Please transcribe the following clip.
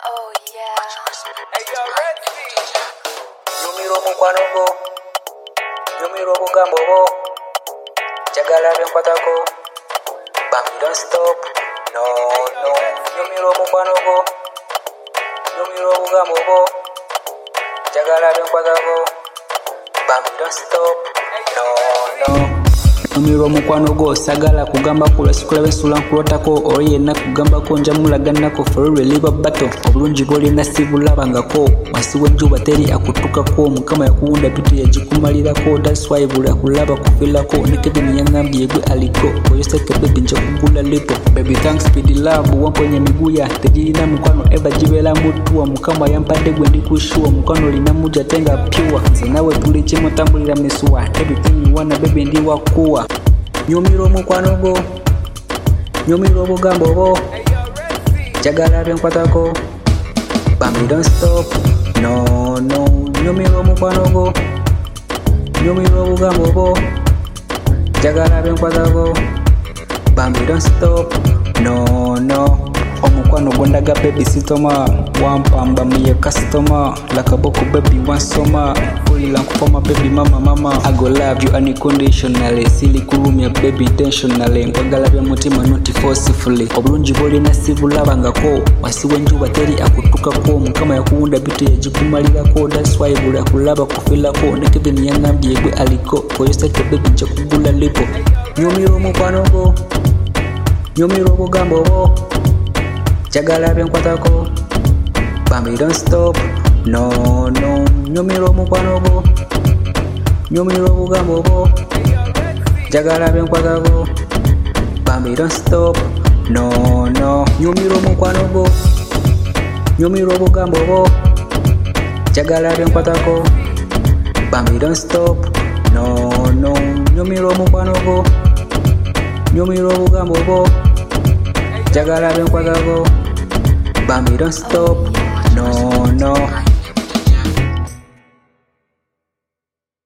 Oh yeah. Hey yo, Redzy. Nyumira omukwano gwo, nyumira obugambo bwo, njagala byenkwatako, bambi don't stop, no, no. Nyumira omukwano gwo, nyumira obugambo bwo, njagala byenkwatako, bambi don't stop, no, no. Nyumira omukwano gwo, sagala kugamba kulasikulaba ensula nkulotako, oli yenna kugambako njamulaganako, for real live a battle. Obulungi bwolina sibulabangako, wansi w'enjuba teri akutukako, Mukama yakuwunda bitu yagikumalirako, that's why buli akulaba kufirako, ne Kevin yangambye gwe aliko, oyoseke baby nja kugula lipo, baby thanks for the love, wamponya miguya, tegirina mukwano eva gibeera mutuwa, Mukama yampadde gwe ndikushuwa, mukwano olina muja tenga pure, nze nawe tuli kimu tambulira misuwa, everything you wanna baby ndi wakuwa. Nyumira omukwano gwo, nyumira obugambo bwo, njagala byenkwatako, bambi don't stop, no, no. Nyumira omukwano gwo, nyumira obugambo bwo, njagala byenkwatako, bambi don't stop, no, no. Omukwano gondaga baby sitoma, wampamba miye customer, lakaboko baby wansoma, kulila nkupoma baby mama, I go love you unconditionally, sili kulumya baby intentionally, nkwagala bya mutima not forcefully, obulungi bwolina sibulabangako, wansi w'enjuba teri akutukako, Mukama yakuwunda bitu yagikumalirako, that's why buli akulaba kufirako, ne Kevin yangambye gwe aliko, oyoseke baby nja kugula lipo. Nyumira omukwano gwo, nyumira obugambo bwo, njagala byenkwatako, bambi don't stop, no, no. Nyumira omukwano gwo, nyumira obugambo bwo, njagala byenkwatako, bambi don't stop, no, no. Nyumira omukwano gwo, nyumira obugambo bwo, njagala byenkwatako, bambi don't stop, no, no. Nyumira omukwano gwo, nyumira obugambo bwo, njagala byenkwatako, bambi don't stop, no, no.